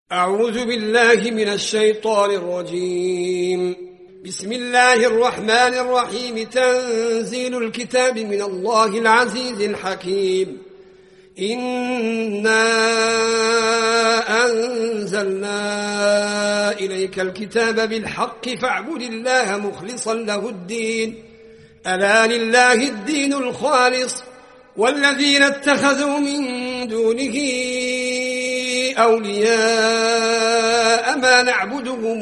أعوذ بالله من الشيطان الرجيم. بسم الله الرحمن الرحيم. تنزيل الكتاب من الله العزيز الحكيم. إنا أنزلنا إليك الكتاب بالحق فاعبد الله مخلصا له الدين. ألا لله الدين الخالص والذين اتخذوا من دونه أولياء ما نعبدهم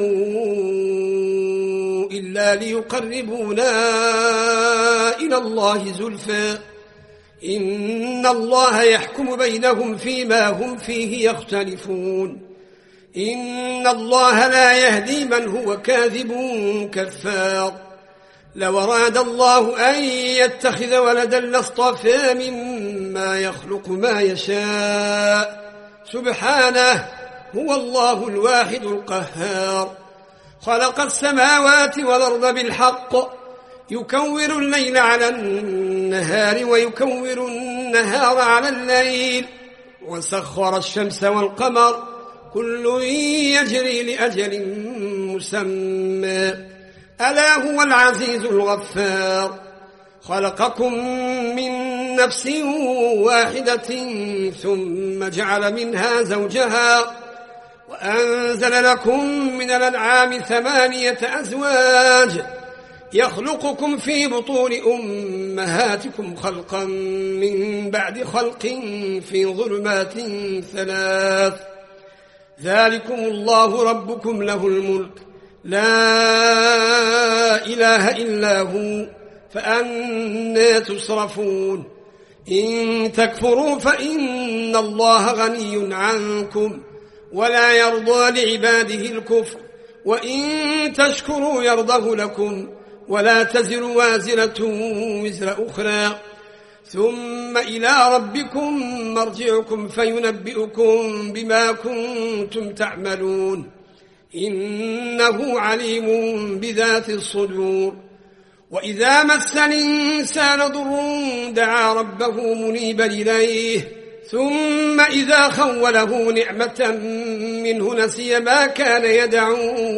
إلا ليقربونا إلى الله زلفى إن الله يحكم بينهم فيما هم فيه يختلفون. إن الله لا يهدي من هو كاذب كفار. لو أراد الله أن يتخذ ولدا لاصطفى مما يخلق ما يشاء سبحانه هو الله الواحد القهار. خلق السماوات والأرض بالحق يكور الليل على النهار ويكور النهار على الليل وسخر الشمس والقمر كل يجري لأجل مسمى ألا هو العزيز الغفار. خلقكم من نفس واحدة ثم جعل منها زوجها وأنزل لكم من الأنعام 8 أزواج يخلقكم في بطون أمهاتكم خلقا من بعد خلق في ظلمات 3. ذلكم الله ربكم له الملك لا إله إلا هو فأنى تصرفون. إن تكفروا فإن الله غني عنكم ولا يرضى لعباده الكفر وإن تشكروا يرضه لكم ولا تزر وازرة وزر أخرى ثم إلى ربكم مرجعكم فينبئكم بما كنتم تعملون إنه عليم بذات الصدور. وإذا مس الإنسان ضر دعا ربه منيبا إليه ثم إذا خوله نعمة منه نسي ما كان يدعو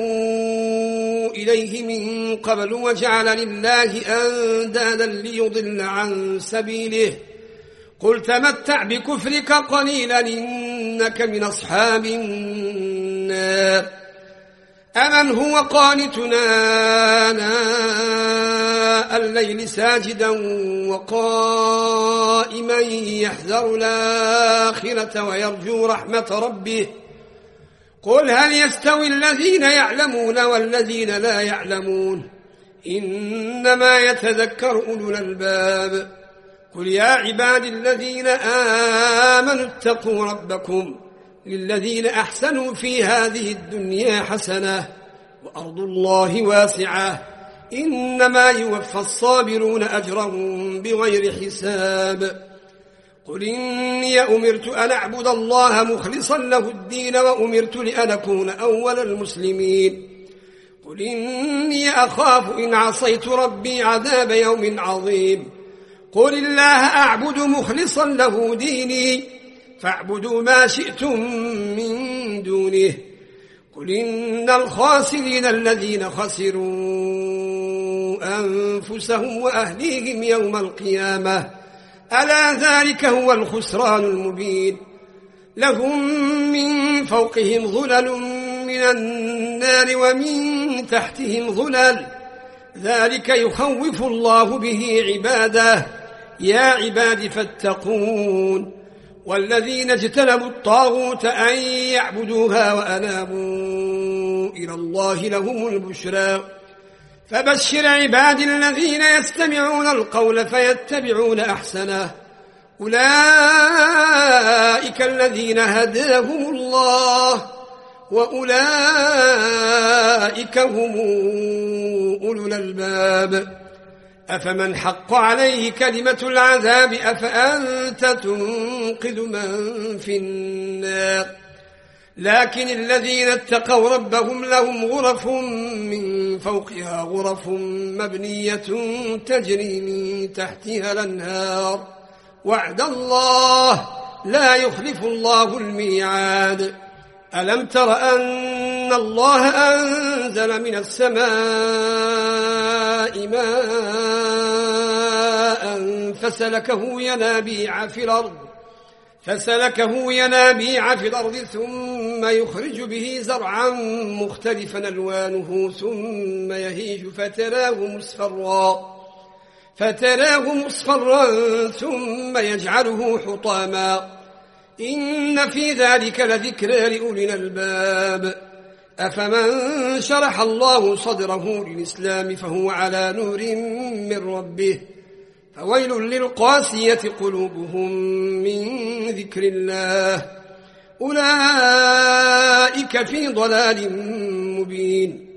إليه من قبل وجعل لله أندادا ليضل عن سبيله قل تمتع بكفرك قليلا إنك من أصحاب النار. أمن هو قانتنا آناء الليل ساجدا وقائما يحذر الآخرة ويرجو رحمة ربه قل هل يستوي الذين يعلمون والذين لا يعلمون إنما يتذكر أولو الألباب. قل يا عباد الذين آمنوا اتقوا ربكم للذين أحسنوا في هذه الدنيا حسنة وأرض الله واسعة إنما يوفى الصابرون أجرهم بغير حساب. قل إني أمرت أن أعبد الله مخلصا له الدين وأمرت لأن أكون أول المسلمين. قل إني أخاف إن عصيت ربي عذاب يوم عظيم. قل الله أعبد مخلصا له ديني فاعبدوا ما شئتم من دونه. قل إن الخاسرين الذين خسروا أنفسهم وأهليهم يوم القيامة ألا ذلك هو الخسران المبين. لهم من فوقهم ظلل من النار ومن تحتهم ظلل ذلك يخوف الله به عباده يا عباد فاتقون. والذين اجتنبوا الطاغوت أن يعبدوها وأنابوا إلى الله لهم البشرى. فبشر عباد الذين يستمعون القول فيتبعون أحسنه أولئك الذين هداهم الله وأولئك هم أولو الألباب. أفمن حق عليه كلمة العذاب أفأنت تنقذ من في النار. لكن الذين اتقوا ربهم لهم غرف من فوقها غرف مبنية تجري من تحتها الأنهار وعد الله لا يخلف الله الميعاد. ألم تر أن الله أنزل من السماء ماء فسلكه ينابيع في الأرض ثم يخرج به زرعا مختلفا ألوانه ثم يهيج فتراه مصفرا ثم يجعله حطاما إن في ذلك لذكرى لأولي الألباب أفمن شرح الله صدره للإسلام فهو على نور من ربه فويل للقاسية قلوبهم من ذكر الله أولئك في ضلال مبين.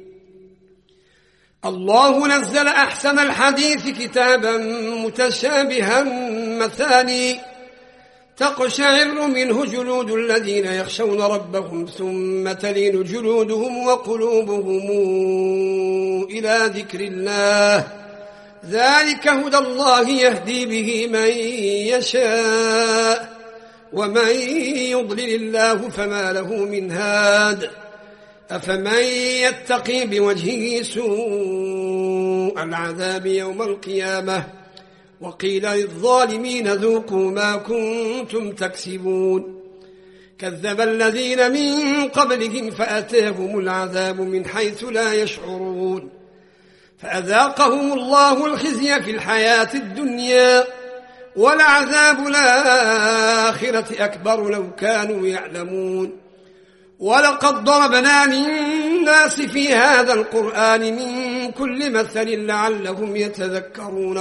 الله نزل أحسن الحديث كتابا متشابها مثاني تقشعر منه جلود الذين يخشون ربهم ثم تلين جلودهم وقلوبهم إلى ذكر الله ذلك هدى الله يهدي به من يشاء ومن يضلل الله فما له من هاد أفمن يتقي بوجهه سوء العذاب يوم القيامة وقيل للظالمين ذوقوا ما كنتم تكسبون كذب الذين من قبلهم فأتاهم العذاب من حيث لا يشعرون فأذاقهم الله الخزي في الحياة الدنيا ولعذاب الآخرة أكبر لو كانوا يعلمون ولقد ضربنا للناس في هذا القرآن من كل مثل لعلهم يتذكرون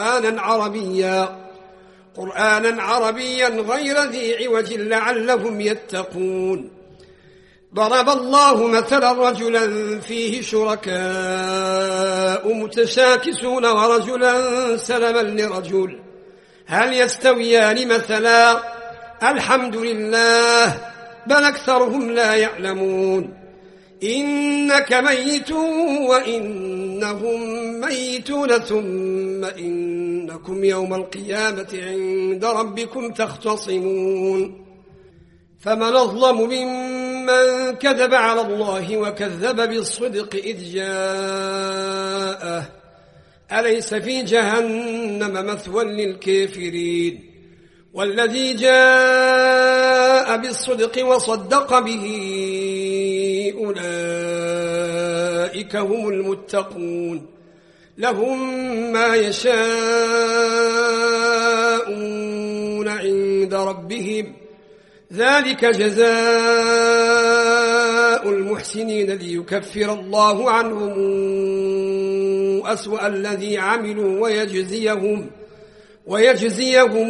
قرآنا عربيا غير ذي عوج لعلهم يتقون ضرب الله مثلا رجلا فيه شركاء متشاكسون ورجلا سلما لرجل هل يستويان مثلا الحمد لله بل أكثرهم لا يعلمون إنك ميت وإنهم ميتون ثم إنكم يوم القيامة عند ربكم تختصمون فمن أظلم ممن كذب على الله وكذب بالصدق إذ جاءه أليس في جهنم مثوى للكافرين والذي جاء بالصدق وصدق به أولئك هم المتقون لهم ما يشاءون عند ربهم ذلك جزاء المحسنين ليكفر الله عنهم أسوأ الذي عملوا ويجزيهم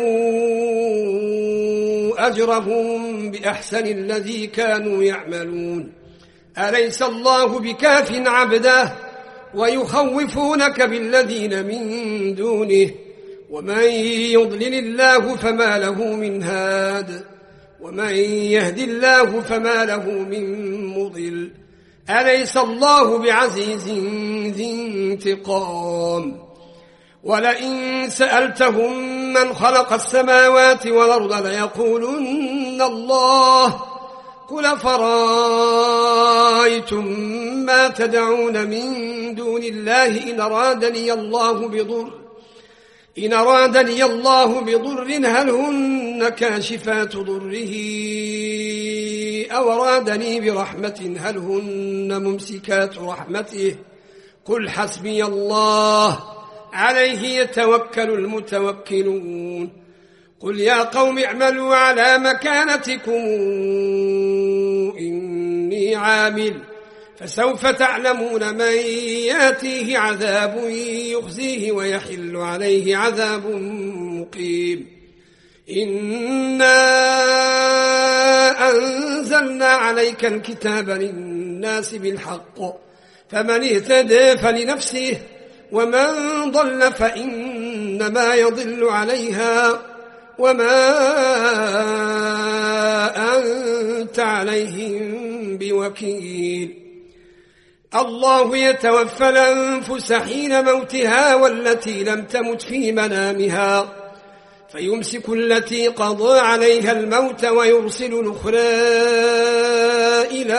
أجرهم بأحسن الذي كانوا يعملون أليس الله بكاف عبده ويخوفونك بالذين من دونه ومن يضلل الله فما له من هاد ومن يهد الله فما له من مضل أليس الله بعزيز ذي انتقام ولئن سألتهم من خلق السماوات والأرض ليقولن الله قل فرأيتم ما تدعون من دون الله إن أرادني الله بضر هل هن كاشفات ضره أو أرادني برحمة هل هن ممسكات رحمته قل حسبي الله عليه يتوكل المتوكلون قل يا قوم اعملوا على مكانتكم إني عامل فسوف تعلمون من ياتيه عذاب يخزيه ويحل عليه عذاب مقيم إنا أنزلنا عليك الكتاب للناس بالحق فمن اهتدى فلنفسه ومن ضل فإنما يضل عليها وما أنت عليهم بوكيل الله يتوفى الأنفس حين موتها والتي لم تمت في منامها فيمسك التي قضى عليها الموت ويرسل الأخرى إلى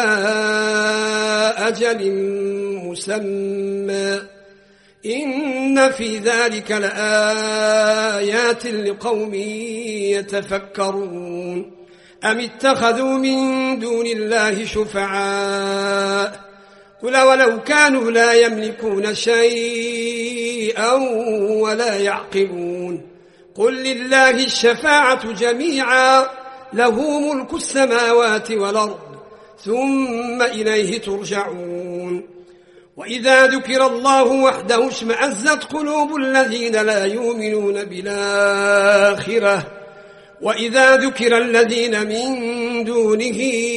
أجل مسمى إن في ذلك لآيات لقوم يتفكرون أم اتخذوا من دون الله شفعاء قل ولو كانوا لا يملكون شيئا ولا يعقلون قل لله الشفاعة جميعا له ملك السماوات والأرض ثم إليه ترجعون وإذا ذكر الله وحده اشمأزت قلوب الذين لا يؤمنون بالآخرة وإذا ذكر الذين من دونه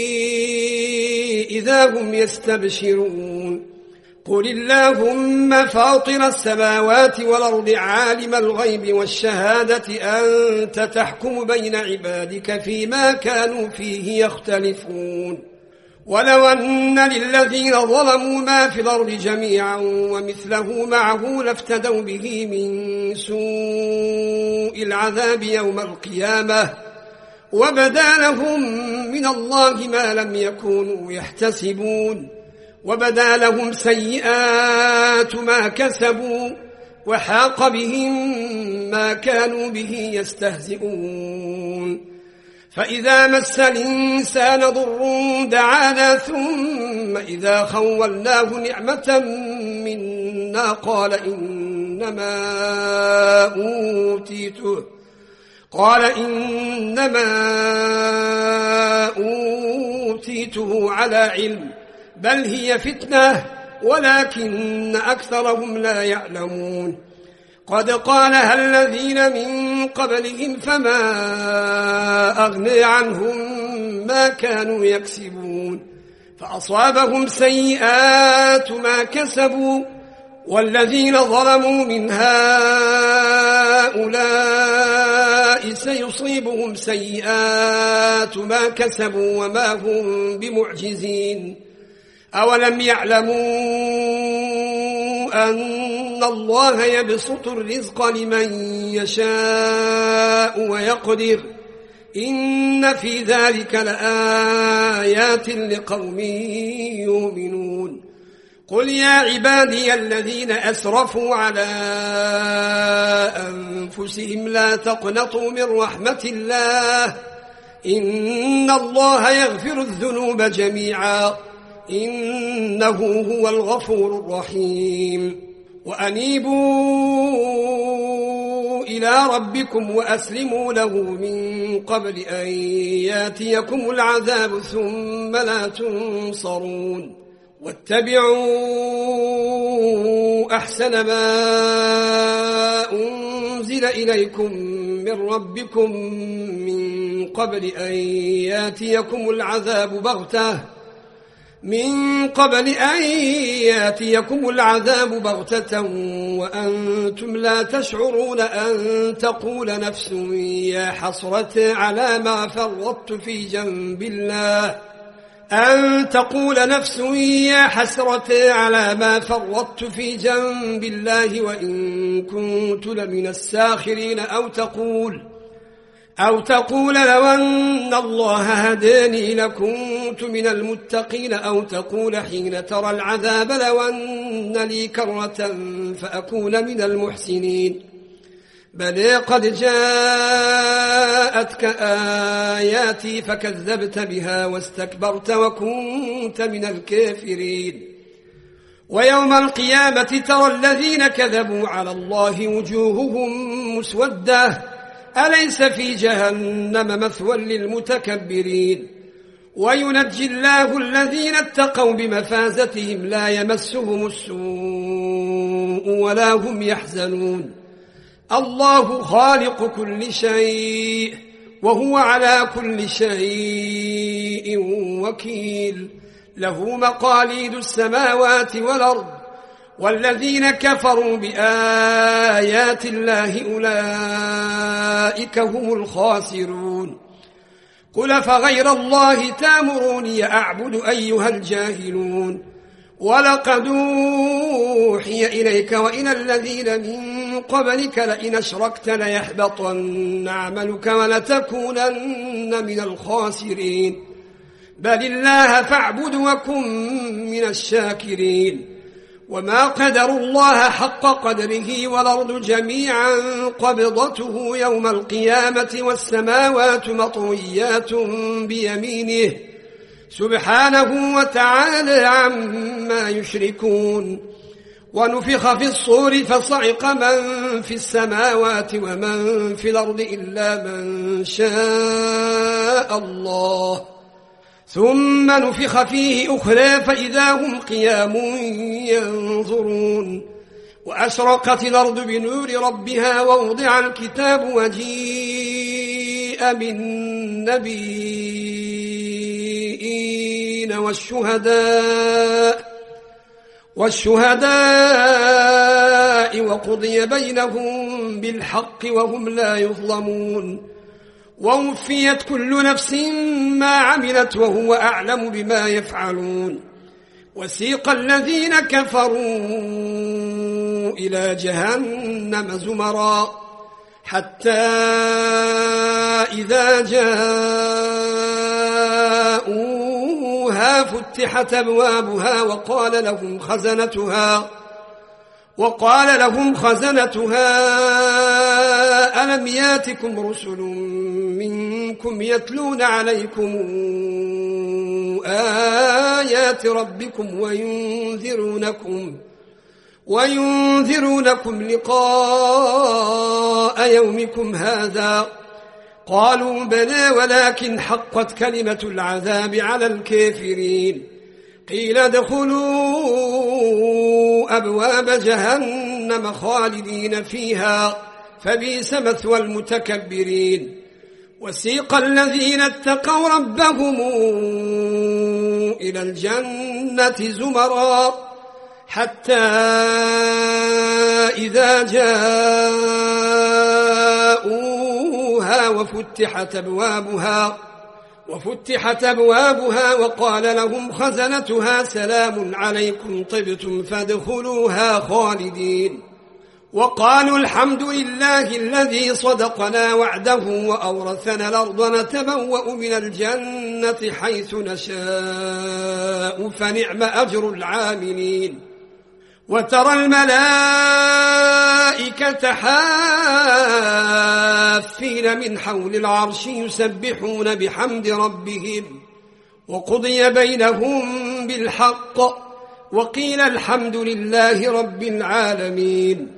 إذا هم يستبشرون قل اللهم فاطر السماوات والأرض عالم الغيب والشهادة أنت تحكم بين عبادك فيما كانوا فيه يختلفون ولو أن للذين ظلموا ما في الأرض جميعا ومثله معه لافتدوا به من سوء العذاب يوم القيامة وبدا لهم من الله ما لم يكونوا يحتسبون وبدا لهم سيئات ما كسبوا وحاق بهم ما كانوا به يستهزئون فإذا مس الإنسان ضر دعانا ثم إذا خولناه نعمة منا قال إنما أوتيته على علم بل هي فتنة ولكن أكثرهم لا يعلمون قد قالها الذين من قبلهم فما أغني عنهم ما كانوا يكسبون فأصابهم سيئات ما كسبوا والذين ظلموا من هؤلاء سيصيبهم سيئات ما كسبوا وما هم بمعجزين أولم يعلموا أن الله يبسط الرزق لمن يشاء ويقدر إن في ذلك لآيات لقوم يؤمنون قل يا عبادي الذين أسرفوا على أنفسهم لا تقنطوا من رحمة الله إن الله يغفر الذنوب جميعا إنه هو الغفور الرحيم وأنيبوا إلى ربكم وأسلموا له من قبل أن ياتيكم العذاب ثم لا تنصرون واتبعوا أحسن ما أنزل إليكم من ربكم من قبل أن ياتيكم العذاب بغتة وأنتم لا تشعرون أن تقول نفس يا حسرة على ما فرطت في جنب الله وإن كنت لمن الساخرين أو تقول لو أن الله هداني لكنت من المتقين أو تقول حين ترى العذاب لو أن لي كرة فأكون من المحسنين بل قد جاءتك آياتي فكذبت بها واستكبرت وكنت من الكافرين ويوم القيامة ترى الذين كذبوا على الله وجوههم مسودة أليس في جهنم مثوى للمتكبرين وينجي الله الذين اتقوا بمفازتهم لا يمسهم السوء ولا هم يحزنون الله خالق كل شيء وهو على كل شيء وكيل له مقاليد السماوات والأرض والذين كفروا بآيات الله أولئك هم الخاسرون قل فغير الله تامروني أعبد أيها الجاهلون ولقد أوحي إليك وإلى الذين من قبلك لئن أشركت ليحبطن عملك ولتكونن من الخاسرين بل الله فاعبد وكن من الشاكرين وما قدروا الله حق قدره والأرض جميعا قبضته يوم القيامة والسماوات مطويات بيمينه سبحانه وتعالى عما يشركون ونفخ في الصور فصعق من في السماوات ومن في الأرض إلا من شاء الله ثم نفخ فيه أخرى فإذا هم قيام ينظرون وأشرقت الأرض بنور ربها ووضع الكتاب وجيء بالنبيين والشهداء وقضي بينهم بالحق وهم لا يظلمون ووفيت كل نفس ما عملت وهو أعلم بما يفعلون وسيق الذين كفروا إلى جهنم زمرا حتى إذا جاءوها فتحت أبوابها وقال لهم خزنتها ألم ياتكم رسل منكم يتلون عليكم آيات ربكم وينذرونكم لقاء يومكم هذا قالوا بلى ولكن حقت كلمة العذاب على الكافرين قيل ادخلوا أبواب جهنم خالدين فيها فبئس مثوى المتكبرين وسيق الذين اتقوا ربهم إلى الجنة زمرا حتى إذا جاءوها وفتحت أبوابها وقال لهم خزنتها سلام عليكم طبتم فادخلوها خالدين وقالوا الحمد لله الذي صدقنا وعده وأورثنا الأرض نتبوأ من الجنة حيث نشاء فنعم أجر العاملين وترى الملائكة حافين من حول العرش يسبحون بحمد ربهم وقضي بينهم بالحق وقيل الحمد لله رب العالمين